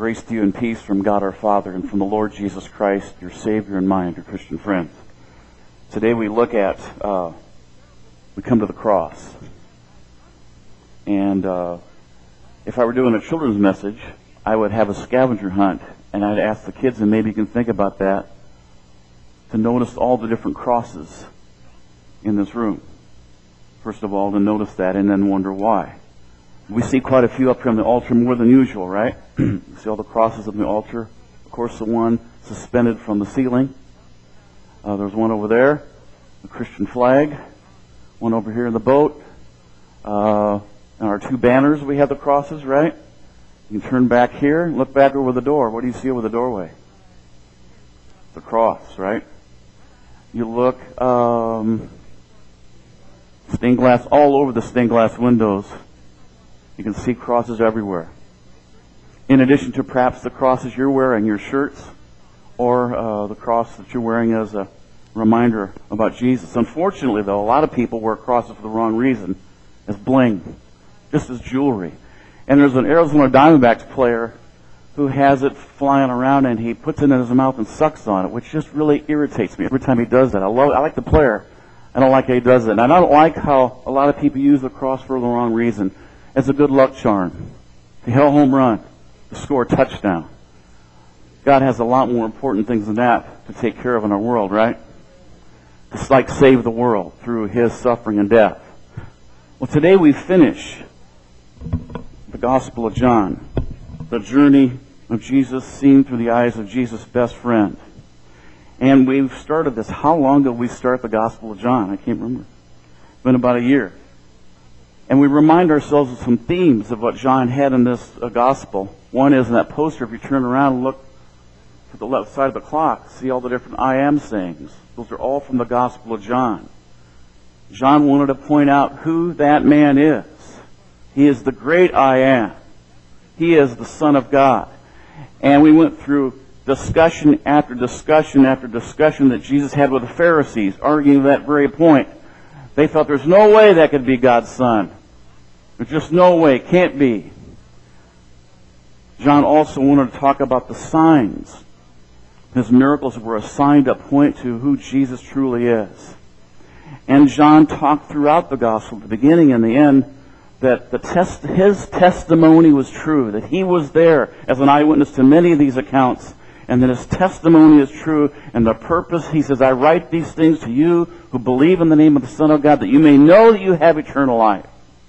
Grace to you and peace from God our Father and from the Lord Jesus Christ, your Savior and mine, your Christian friends. Today we look at, we come to the cross. And if I were doing a children's message, I would have a scavenger hunt, and I'd ask the kids, and maybe you can think about that, to notice all the different crosses in this room. First of all, to notice that and then wonder why. We see quite a few up here on the altar, more than usual, right? You see all the crosses on the altar. Of course, the one suspended from the ceiling. There's one over there, the Christian flag. One over here in the boat. And our two banners, we have the crosses, right? You can turn back here and look back over the door. What do you see over the doorway? The cross, right? You look, stained glass all over the stained glass windows. You can see crosses everywhere. In addition to perhaps the crosses you're wearing, your shirts, or the cross that you're wearing as a reminder about Jesus. Unfortunately, though, a lot of people wear crosses for the wrong reason, as bling, just as jewelry. And there's an Arizona Diamondbacks player who has it flying around, and he puts it in his mouth and sucks on it, which just really irritates me every time he does that. I like the player. I don't like how he does it. And I don't like how a lot of people use the cross for the wrong reason. As a good luck charm, to hit a home run, to score a touchdown. God has a lot more important things than that to take care of in our world, right? It's like save the world through His suffering and death. Well, today we finish the Gospel of John, the journey of Jesus seen through the eyes of Jesus' best friend. And we've started this. How long did we start the Gospel of John? I can't remember. It's been about a year. And we remind ourselves of some themes of what John had in this gospel. One is in that poster, if you turn around and look to the left side of the clock, see all the different I am sayings. Those are all from the Gospel of John. John wanted to point out who that man is. He is the great I am. He is the Son of God. And we went through discussion after discussion after discussion that Jesus had with the Pharisees, arguing that very point. They thought there's no way that could be God's Son. There's just no way. It can't be. John also wanted to talk about the signs. His miracles were a sign to point to who Jesus truly is. And John talked throughout the gospel, the beginning and the end, that his testimony was true, that he was there as an eyewitness to many of these accounts, and that his testimony is true, and the purpose, he says, I write these things to you who believe in the name of the Son of God, that you may know that you have eternal life.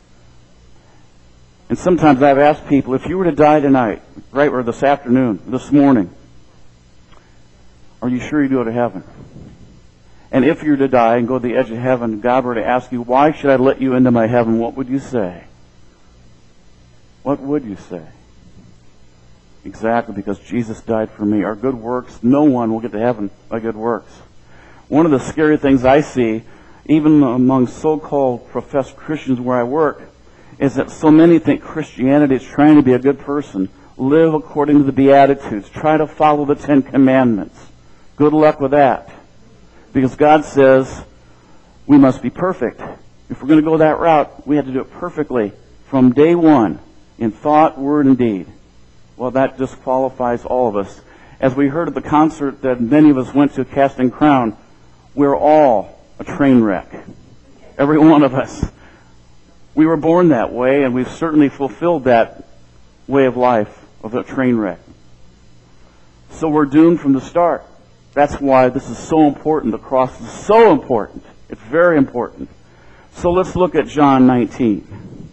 And sometimes I've asked people, if you were to die tonight, right, or this afternoon, this morning, are you sure you go to heaven? And if you were to die and go to the edge of heaven, God were to ask you, why should I let you into my heaven? What would you say? What would you say? Exactly, because Jesus died for me. Our good works, no one will get to heaven by good works. One of the scary things I see, even among so-called professed Christians where I work, is that so many think Christianity is trying to be a good person, live according to the Beatitudes, try to follow the Ten Commandments. Good luck with that. Because God says we must be perfect. If we're going to go that route, we have to do it perfectly from day one, in thought, word, and deed. Well, that disqualifies all of us. As we heard at the concert that many of us went to, Casting Crown, we're all a train wreck. Every one of us. We were born that way, and we've certainly fulfilled that way of life of a train wreck. So we're doomed from the start. That's why this is so important. The cross is so important. It's very important. So let's look at John 19.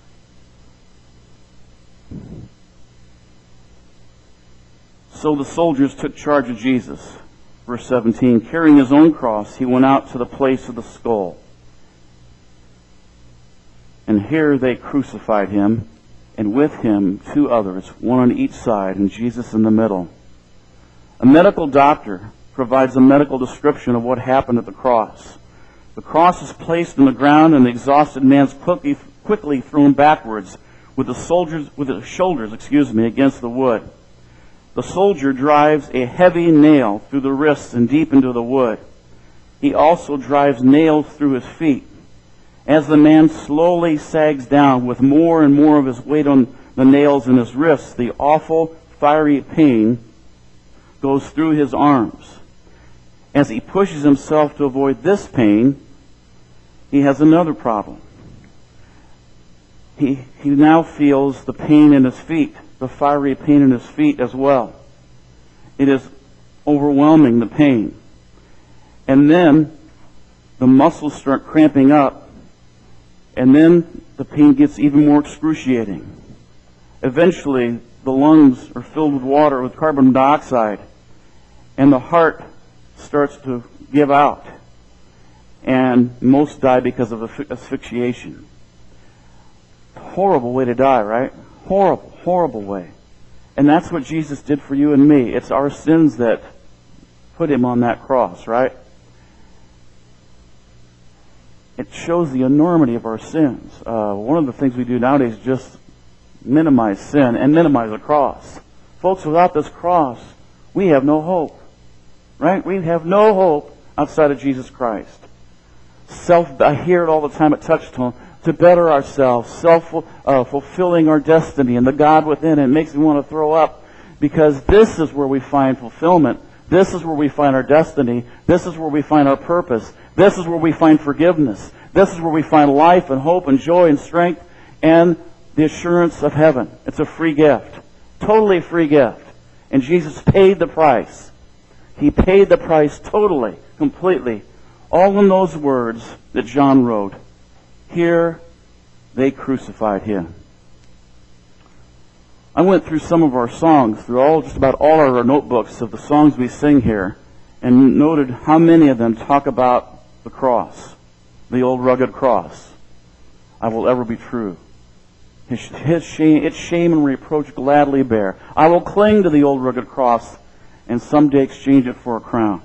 So the soldiers took charge of Jesus. Verse 17, carrying his own cross, he went out to the place of the skull. And here they crucified him, and with him 2 others, one on each side, and Jesus in the middle. A medical doctor provides a medical description of what happened at the cross. The cross is placed on the ground, and the exhausted man's quickly thrown backwards with the shoulders against the wood. The soldier drives a heavy nail through the wrists and deep into the wood. He also drives nails through his feet. As the man slowly sags down with more and more of his weight on the nails in his wrists, the awful fiery pain goes through his arms. As he pushes himself to avoid this pain, he has another problem. He now feels the pain in his feet, the fiery pain in his feet as well. It is overwhelming, the pain. And then the muscles start cramping up, and then the pain gets even more excruciating. Eventually, the lungs are filled with water, with carbon dioxide, and the heart starts to give out. And most die because of asphyxiation. Horrible way to die, right? Horrible, horrible way. And that's what Jesus did for you and me. It's our sins that put him on that cross, right? It shows the enormity of our sins. One of the things we do nowadays is just minimize sin and minimize the cross. Folks, without this cross, we have no hope. Right? We have no hope outside of Jesus Christ. I hear it all the time at Touchstone, to better ourselves, fulfilling our destiny and the God within. It makes me want to throw up, because this is where we find fulfillment. This is where we find our destiny. This is where we find our purpose. This is where we find forgiveness. This is where we find life and hope and joy and strength and the assurance of heaven. It's a free gift. Totally free gift. And Jesus paid the price. He paid the price totally, completely. All in those words that John wrote. Here they crucified him. I went through some of our songs, through just about all of our notebooks of the songs we sing here, and noted how many of them talk about the cross, the old rugged cross. I will ever be true. Its shame and reproach gladly bear. I will cling to the old rugged cross and someday exchange it for a crown.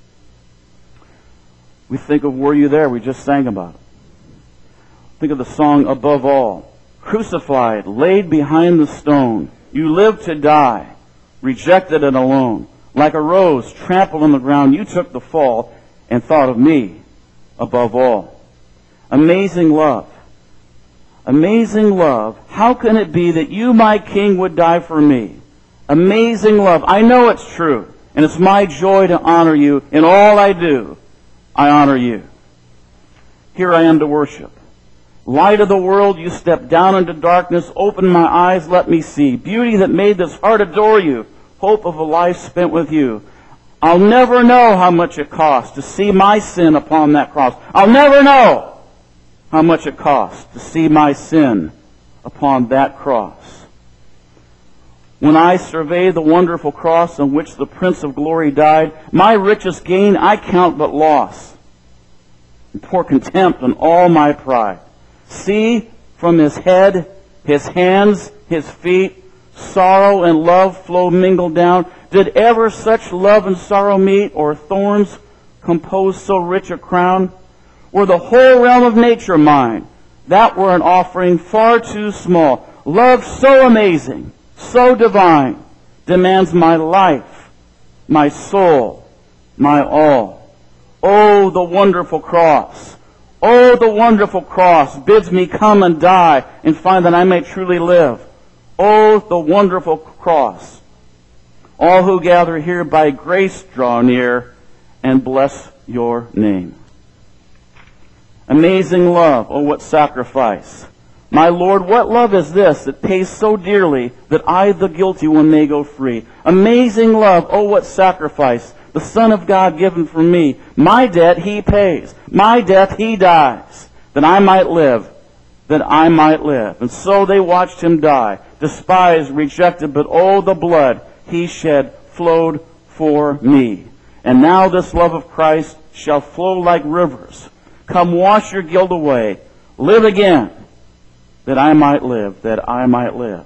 We think of Were You There? We just sang about it. Think of the song Above All. Crucified, laid behind the stone, you lived to die, rejected and alone. Like a rose trampled on the ground, you took the fall and thought of me above all. Amazing love. Amazing love. How can it be that you, my King, would die for me? Amazing love. I know it's true, and it's my joy to honor you. In all I do, I honor you. Here I am to worship. Light of the world, you stepped down into darkness. Open my eyes, let me see. Beauty that made this heart adore you. Hope of a life spent with you. I'll never know how much it cost to see my sin upon that cross. I'll never know how much it cost to see my sin upon that cross. When I survey the wonderful cross on which the Prince of Glory died, my richest gain I count but loss, and pour contempt on all my pride. See, from his head, his hands, his feet, sorrow and love flow mingled down. Did ever such love and sorrow meet, or thorns compose so rich a crown? Were the whole realm of nature mine, that were an offering far too small. Love so amazing, so divine, demands my life, my soul, my all. Oh, the wonderful cross! Oh, the wonderful cross bids me come and die and find that I may truly live. Oh, the wonderful cross! All who gather here by grace draw near and bless your name. Amazing love, oh what sacrifice! My Lord, what love is this that pays so dearly that I, the guilty one, may go free? Amazing love, oh what sacrifice! The Son of God given for me. My debt he pays. My death he dies, that I might live, that I might live. And so they watched him die, despised, rejected, but oh, the blood he shed flowed for me. And now this love of Christ shall flow like rivers. Come wash your guilt away. Live again, that I might live, that I might live.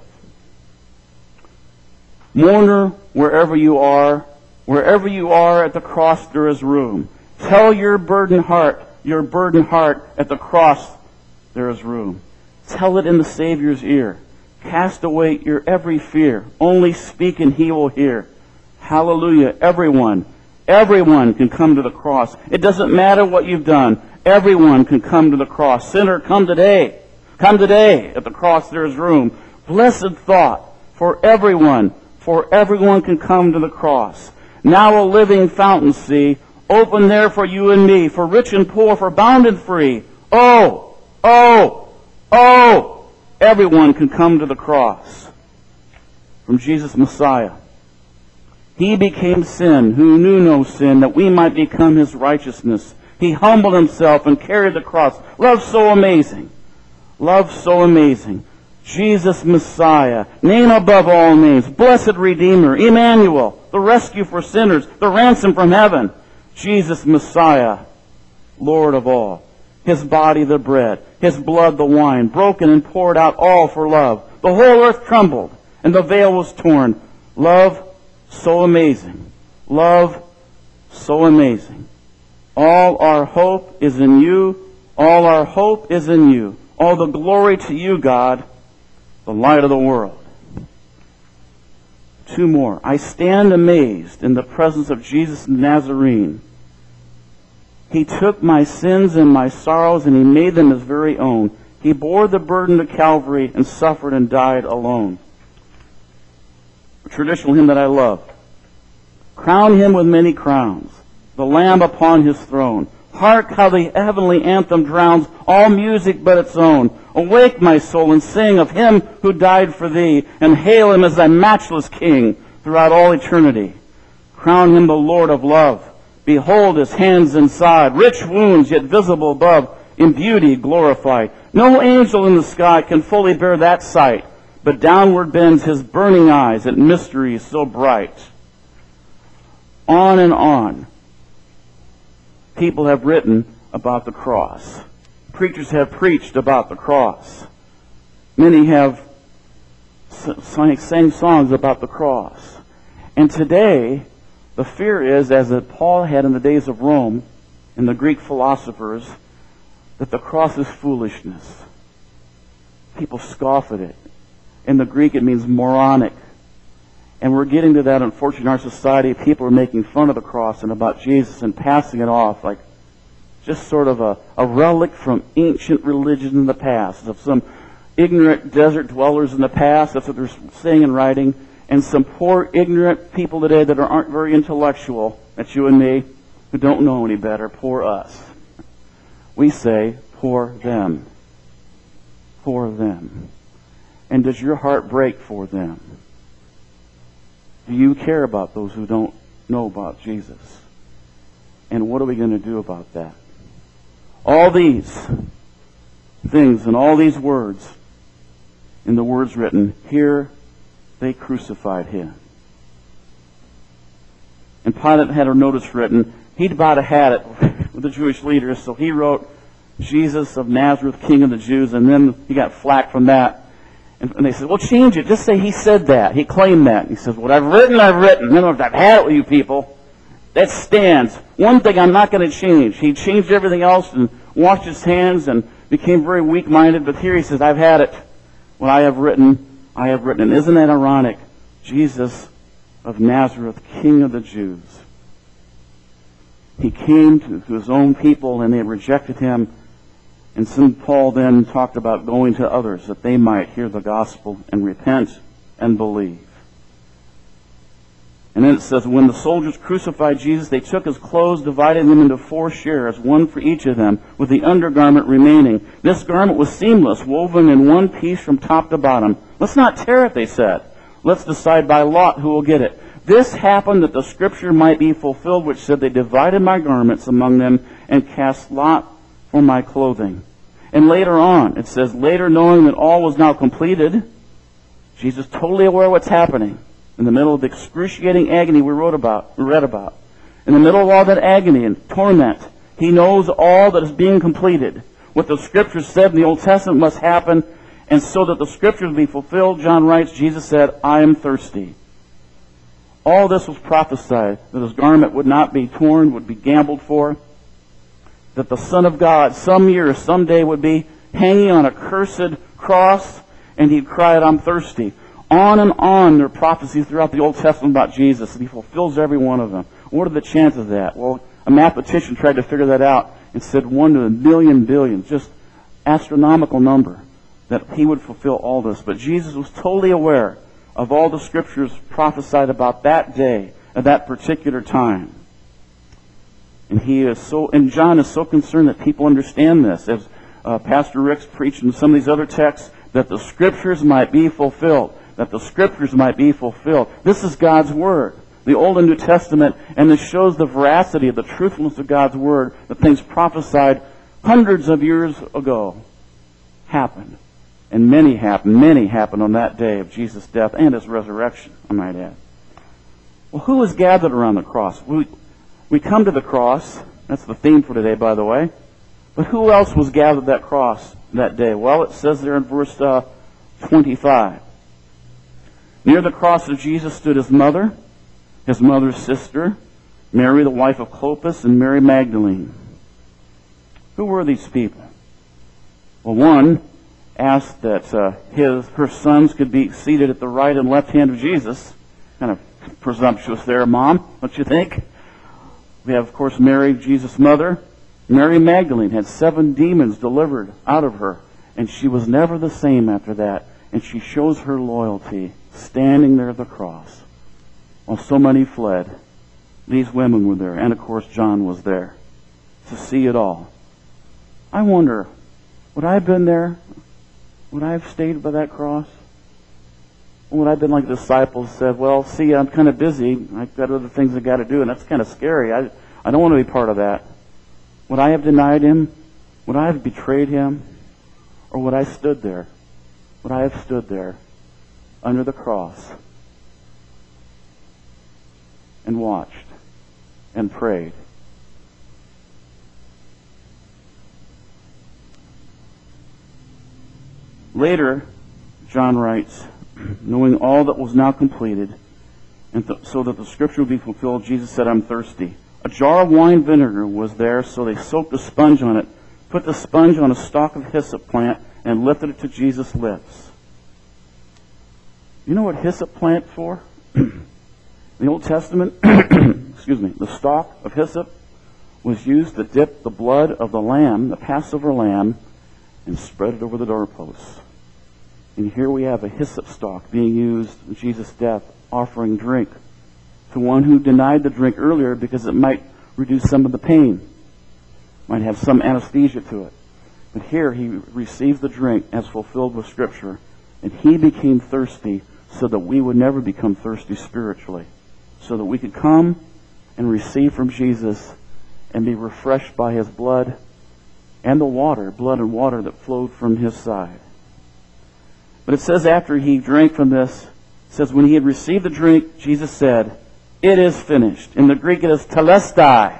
Mourner, wherever you are at the cross there is room. Tell your burdened heart at the cross there is room. Tell it in the Savior's ear. Cast away your every fear. Only speak and he will hear. Hallelujah. Everyone can come to the cross. It doesn't matter what you've done. Everyone can come to the cross. Sinner, come today. Come today. At the cross there is room. Blessed thought for everyone for everyone can come to the cross. Now a living fountain, see, open there for you and me, for rich and poor, for bound and free. Oh, oh, oh, everyone can come to the cross. From Jesus Messiah. He became sin, who knew no sin, that we might become his righteousness. He humbled himself and carried the cross. Love so amazing. Love so amazing. Jesus Messiah, name above all names, blessed Redeemer, Emmanuel, the rescue for sinners, the ransom from heaven. Jesus Messiah, Lord of all. His body the bread, his blood the wine, broken and poured out all for love. The whole earth trembled, and the veil was torn. Love so amazing. Love so amazing. All our hope is in you. All our hope is in you. All the glory to you, God, the light of the world. Two more. I stand amazed in the presence of Jesus the Nazarene. He took my sins and my sorrows and he made them his very own. He bore the burden to Calvary and suffered and died alone. A traditional hymn that I love. Crown him with many crowns, the Lamb upon his throne. Hark how the heavenly anthem drowns all music but its own. Awake, my soul, and sing of him who died for thee, and hail him as thy matchless King throughout all eternity. Crown him the Lord of love. Behold his hands inside, rich wounds yet visible above, in beauty glorified. No angel in the sky can fully bear that sight, but downward bends his burning eyes at mysteries so bright. On and on. People have written about the cross. Preachers have preached about the cross. Many have sang songs about the cross. And today, the fear is, as that Paul had in the days of Rome, and the Greek philosophers, that the cross is foolishness. People scoff at it. In the Greek, it means moronic. And we're getting to that, unfortunately, in our society. People are making fun of the cross and about Jesus and passing it off like just sort of a relic from ancient religion in the past, of some ignorant desert dwellers in the past. That's what they're saying and writing. And some poor, ignorant people today that aren't very intellectual, that's you and me, who don't know any better. Poor us. We say, poor them. Poor them. And does your heart break for them? Do you care about those who don't know about Jesus? And what are we going to do about that? All these things and all these words, in the words written, here they crucified him. And Pilate had a notice written. He'd about had it with the Jewish leaders, so he wrote, Jesus of Nazareth, King of the Jews, and then he got flack from that. And they said, well, change it. Just say he said that. He claimed that. He says, what I've written, I've written. I've had it with you people. That stands. One thing I'm not going to change. He changed everything else and washed his hands and became very weak-minded. But here he says, I've had it. What I have written, I have written. And isn't that ironic? Jesus of Nazareth, King of the Jews. He came to his own people and they rejected him. And St. Paul then talked about going to others that they might hear the gospel and repent and believe. And then it says, when the soldiers crucified Jesus, they took his clothes, divided them into 4 shares, one for each of them, with the undergarment remaining. This garment was seamless, woven in one piece from top to bottom. Let's not tear it, they said. Let's decide by lot who will get it. This happened that the scripture might be fulfilled, which said, they divided my garments among them and cast lot for my clothing. And later on, it says, later knowing that all was now completed, Jesus totally aware of what's happening. In the middle of the excruciating agony we read about. In the middle of all that agony and torment, he knows all that is being completed. What the scriptures said in the Old Testament must happen, and so that the scriptures would be fulfilled, John writes, Jesus said, I am thirsty. All this was prophesied, that his garment would not be torn, would be gambled for, that the Son of God someday would be hanging on a cursed cross, and he'd cry out, I'm thirsty. On and on there are prophecies throughout the Old Testament about Jesus, and he fulfills every one of them. What are the chances of that? Well, a mathematician tried to figure that out and said 1 to a million billion, just astronomical number, that he would fulfill all this. But Jesus was totally aware of all the scriptures prophesied about that day, at that particular time. And John is so concerned that people understand this, as Pastor Rick's preached in some of these other texts, that the scriptures might be fulfilled. That the scriptures might be fulfilled. This is God's Word, the Old and New Testament, and this shows the veracity of the truthfulness of God's Word, that things prophesied hundreds of years ago happened. And many happened on that day of Jesus' death and His resurrection, I might add. Well, who was gathered around the cross? We come to the cross. That's the theme for today, by the way. But who else was gathered at that cross that day? Well, it says there in verse 25. Near the cross of Jesus stood His mother's sister, Mary, the wife of Clopas, and Mary Magdalene. Who were these people? Well, one asked that her sons could be seated at the right and left hand of Jesus. Kind of presumptuous there, Mom, don't you think? We have, of course, Mary, Jesus' mother. Mary Magdalene had 7 demons delivered out of her, and she was never the same after that. And she shows her loyalty standing there at the cross. While so many fled, these women were there, and of course John was there to see it all. I wonder, would I have been there? Would I have stayed by that cross? Or would I have been like the disciples said, well, see, I'm kind of busy. I've got other things I've got to do, and that's kind of scary. I don't want to be part of that. Would I have denied Him? Would I have betrayed Him? Or would I have stood there? Would I have stood there under the cross and watched and prayed? Later, John writes, knowing all that was now completed, and so that the scripture would be fulfilled, Jesus said, I'm thirsty. A jar of wine vinegar was there, so they soaked a sponge on it, put the sponge on a stalk of hyssop plant, and lifted it to Jesus' lips. You know what hyssop plant for? In the Old Testament, the stalk of hyssop was used to dip the blood of the lamb, the Passover lamb, and spread it over the doorposts. And here we have a hyssop stalk being used in Jesus' death, offering drink to one who denied the drink earlier because it might reduce some of the pain, might have some anesthesia to it. But here he receives the drink as fulfilled with Scripture, and he became thirsty so that we would never become thirsty spiritually, so that we could come and receive from Jesus and be refreshed by His blood and the water, blood and water that flowed from His side. But it says after he drank from this, it says when he had received the drink, Jesus said, it is finished. In the Greek it is telestai.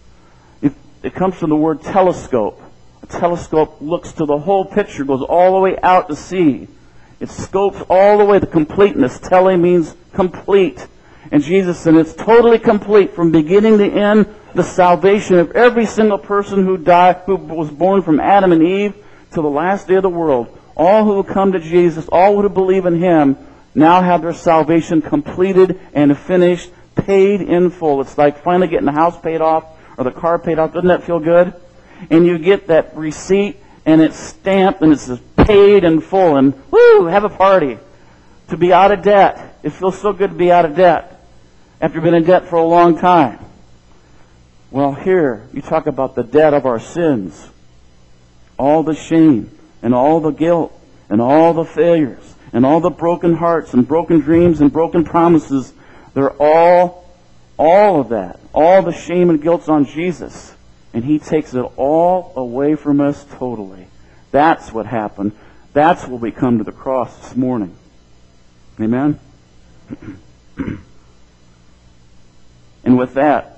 It comes from the word telescope. A telescope looks to the whole picture, goes all the way out to sea. It scopes all the way to completeness. Tele means complete. And Jesus said it's totally complete from beginning to end. The salvation of every single person who died, who was born from Adam and Eve to the last day of the world. All who come to Jesus, all who believe in Him, now have their salvation completed and finished, paid in full. It's like finally getting the house paid off or the car paid off. Doesn't that feel good? And you get that receipt and it's stamped and it says paid in full, and woo, have a party. To be out of debt. It feels so good to be out of debt after being in debt for a long time. Well, here you talk about the debt of our sins. All the shame and all the guilt and all the failures and all the broken hearts and broken dreams and broken promises. They're all of that. All the shame and guilt's on Jesus. And He takes it all away from us totally. That's what happened. That's what we come to the cross this morning. Amen? And with that,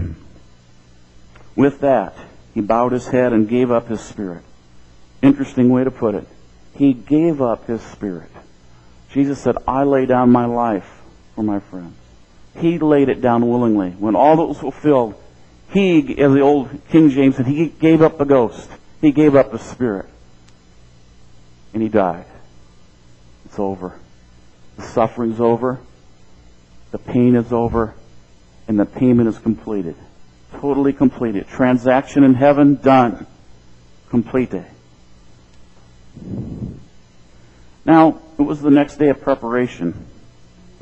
He bowed His head and gave up His spirit. Interesting way to put it. He gave up His spirit. Jesus said, I lay down my life for my friends. He laid it down willingly. When all that was fulfilled, He, as the old King James said, He gave up the ghost. He gave up the spirit. And He died. It's over. The suffering's over. The pain is over. And the payment is completed. Totally completed. Transaction in heaven, done. Complete. Now, it was the next day of preparation.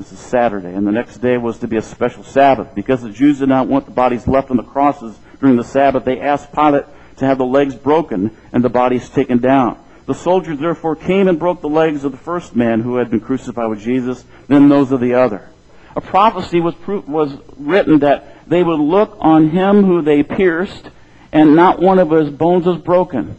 This is Saturday. And the next day was to be a special Sabbath. Because the Jews did not want the bodies left on the crosses during the Sabbath, they asked Pilate to have the legs broken and the bodies taken down. The soldiers therefore came and broke the legs of the first man who had been crucified with Jesus, then those of the other. A prophecy was written that they would look on him who they pierced, and not one of his bones was broken.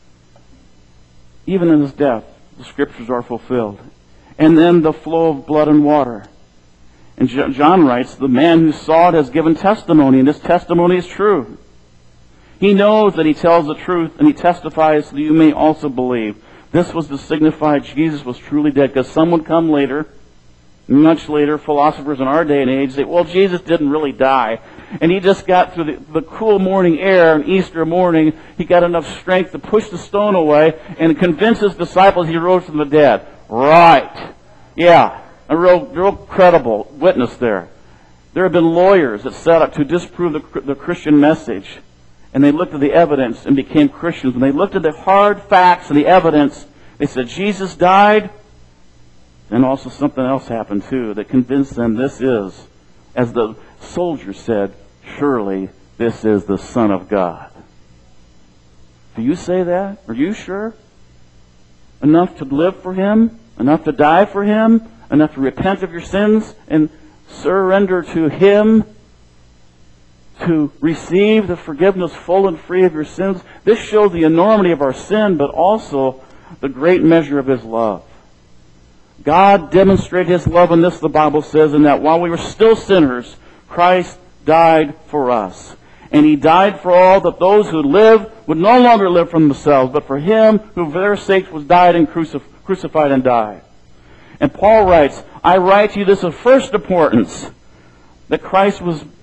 Even in his death, the scriptures are fulfilled. And then the flow of blood and water. And John writes, the man who saw it has given testimony, and his testimony is true. He knows that he tells the truth, and he testifies so that you may also believe. This was to signify Jesus was truly dead, because some would come later, much later, philosophers in our day and age say, well, Jesus didn't really die. And he just got through the cool morning air on Easter morning. He got enough strength to push the stone away and convince his disciples he rose from the dead. Right. Yeah. A real credible witness there. There have been lawyers that set up to disprove the Christian message. And they looked at the evidence and became Christians. When they looked at the hard facts and the evidence, they said, Jesus died. And also something else happened too that convinced them this is, as the soldier said, surely this is the Son of God. Do you say that? Are you sure? Enough to live for Him? Enough to die for Him? Enough to repent of your sins and surrender to Him? To receive the forgiveness full and free of your sins? This shows the enormity of our sin, but also the great measure of His love. God demonstrated His love in this, the Bible says, in that while we were still sinners, Christ died for us. And He died for all, that those who live would no longer live for themselves, but for Him who for their sakes was died and crucified and died. And Paul writes, I write to you this of first importance, that Christ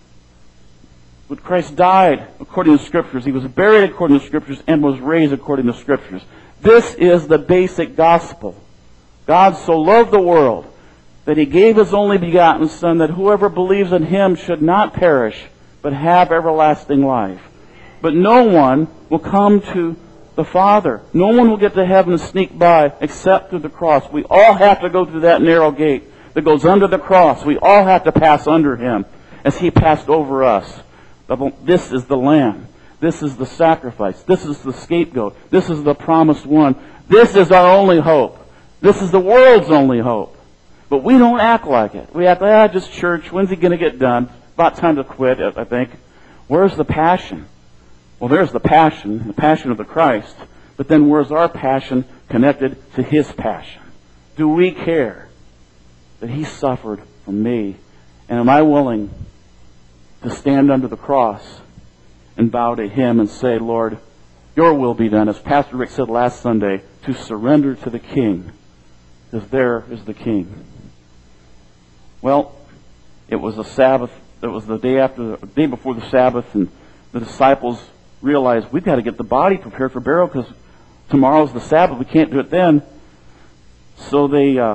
died according to Scriptures. He was buried according to Scriptures and was raised according to Scriptures. This is the basic gospel. God so loved the world that He gave His only begotten Son, that whoever believes in Him should not perish, but have everlasting life. But no one will come to the Father. No one will get to heaven and sneak by except through the cross. We all have to go through that narrow gate that goes under the cross. We all have to pass under Him as He passed over us. This is the Lamb. This is the sacrifice. This is the scapegoat. This is the promised one. This is our only hope. This is the world's only hope. But we don't act like it. We act like, just church. When's it going to get done? About time to quit, I think. Where's the passion? Well, there's the passion of the Christ. But then where's our passion connected to His passion? Do we care that He suffered for me? And am I willing to stand under the cross and bow to Him and say, Lord, Your will be done, as Pastor Rick said last Sunday, to surrender to the King, because there is the King. Well, it was a Sabbath. It was the day before the Sabbath, and the disciples realized we've got to get the body prepared for burial because tomorrow's the Sabbath. We can't do it then. So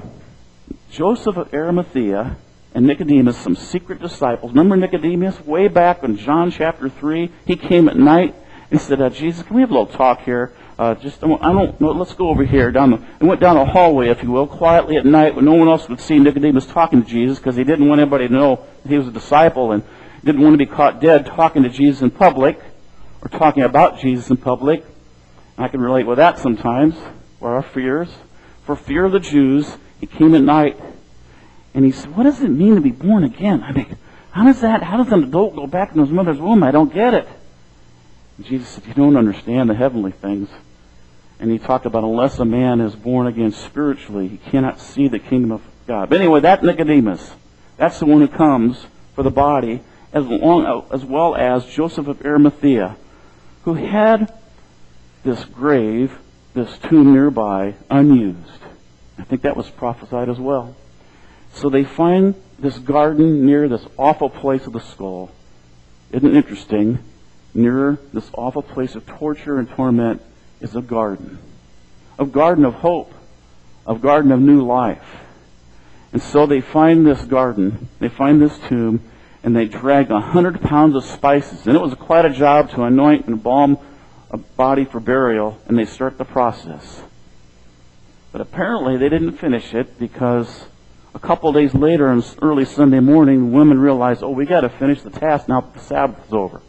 Joseph of Arimathea and Nicodemus, some secret disciples. Remember Nicodemus? Way back in John chapter 3, he came at night and said, Jesus, can we have a little talk here? I don't know, let's go over here. And went down a hallway, if you will, quietly at night when no one else would see Nicodemus talking to Jesus, because he didn't want anybody to know that he was a disciple and didn't want to be caught dead talking to Jesus in public or talking about Jesus in public. And I can relate with that sometimes, where our fears. For fear of the Jews, he came at night and he said, what does it mean to be born again? I mean, how does an adult go back in his mother's womb? I don't get it. And Jesus said, you don't understand the heavenly things. And he talked about unless a man is born again spiritually, he cannot see the kingdom of God. But anyway, that Nicodemus, that's the one who comes for the body, as well as Joseph of Arimathea, who had this grave, this tomb nearby, unused. I think that was prophesied as well. So they find this garden near this awful place of the skull. Isn't it interesting? Near this awful place of torture and torment is a garden of hope, a garden of new life. And so they find this garden, they find this tomb, and they drag 100 pounds of spices. And it was quite a job to anoint and embalm a body for burial, and they start the process. But apparently they didn't finish it because A couple of days later, on early Sunday morning, the women realized, we got to finish the task now that the Sabbath is over.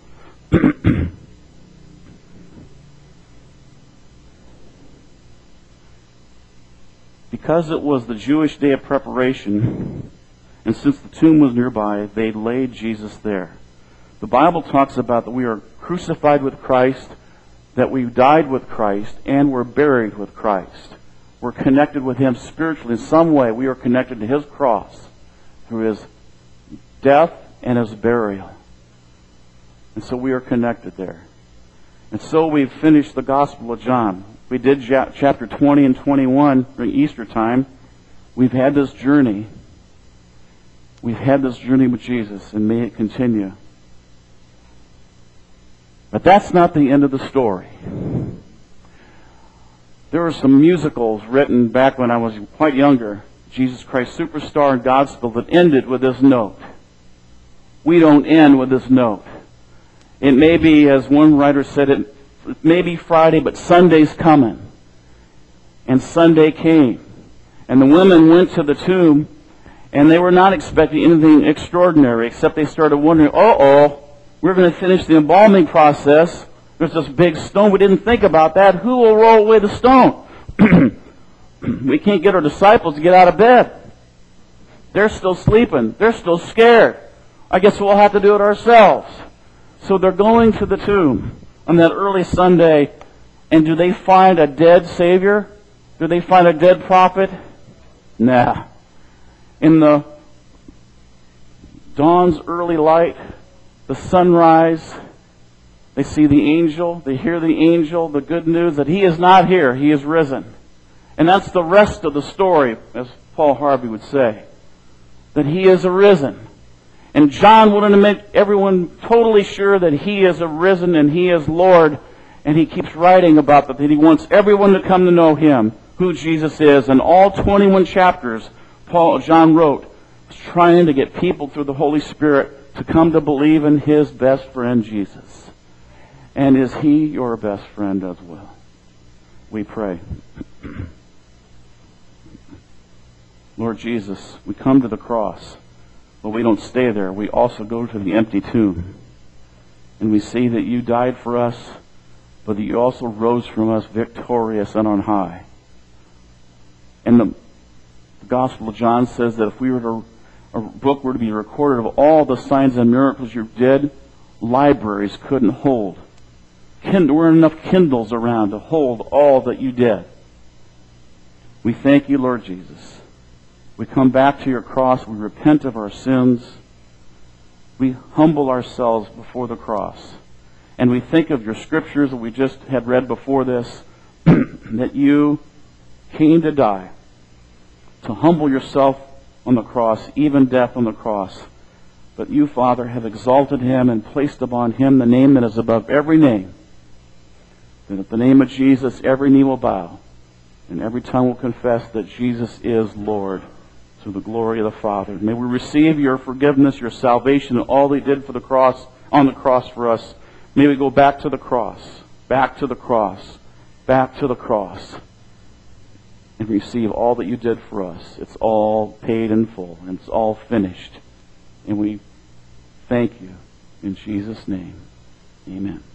Because it was the Jewish day of preparation, and since the tomb was nearby, they laid Jesus there. The Bible talks about that we are crucified with Christ, that we died with Christ, and we're buried with Christ. We're connected with Him spiritually in some way. We are connected to His cross through His death and His burial. And so we are connected there. And so we've finished the Gospel of John. We did chapter 20 and 21 during Easter time. We've had this journey. We've had this journey with Jesus, and may it continue. But that's not the end of the story. There were some musicals written back when I was quite younger, Jesus Christ Superstar and Godspell, that ended with this note. We don't end with this note. It may be, as one writer said, it may be Friday, but Sunday's coming. And Sunday came. And the women went to the tomb, and they were not expecting anything extraordinary, except they started wondering, we're going to finish the embalming process. There's this big stone. We didn't think about that. Who will roll away the stone? We can't get our disciples to get out of bed. They're still sleeping. They're still scared. I guess we'll have to do it ourselves. So they're going to the tomb on that early Sunday, and do they find a dead Savior? Do they find a dead prophet? Nah. In the dawn's early light, the sunrise, they see the angel, they hear the angel, the good news that He is not here, He is risen. And that's the rest of the story, as Paul Harvey would say, that He is arisen. And John wanted to make everyone totally sure that He is arisen and He is Lord. And he keeps writing about that He wants everyone to come to know Him, who Jesus is. And all 21 chapters John wrote, trying to get people through the Holy Spirit to come to believe in His best friend, Jesus. And is He your best friend as well? We pray. Lord Jesus, we come to the cross. But we don't stay there. We also go to the empty tomb. And we see that You died for us, but that You also rose from us victorious and on high. And the Gospel of John says that if a book were to be recorded of all the signs and miracles You did, libraries couldn't hold. There weren't enough Kindles around to hold all that You did. We thank You, Lord Jesus. We come back to Your cross. We repent of our sins. We humble ourselves before the cross. And we think of Your scriptures that we just had read before this, that You came to die, to humble Yourself on the cross, even death on the cross. But You, Father, have exalted Him and placed upon Him the name that is above every name. That at the name of Jesus, every knee will bow, and every tongue will confess that Jesus is Lord, to the glory of the Father. May we receive Your forgiveness, Your salvation, and all that You did for the cross, on the cross for us. May we go back to the cross, back to the cross, back to the cross, and receive all that You did for us. It's all paid in full, and it's all finished. And we thank You in Jesus' name. Amen.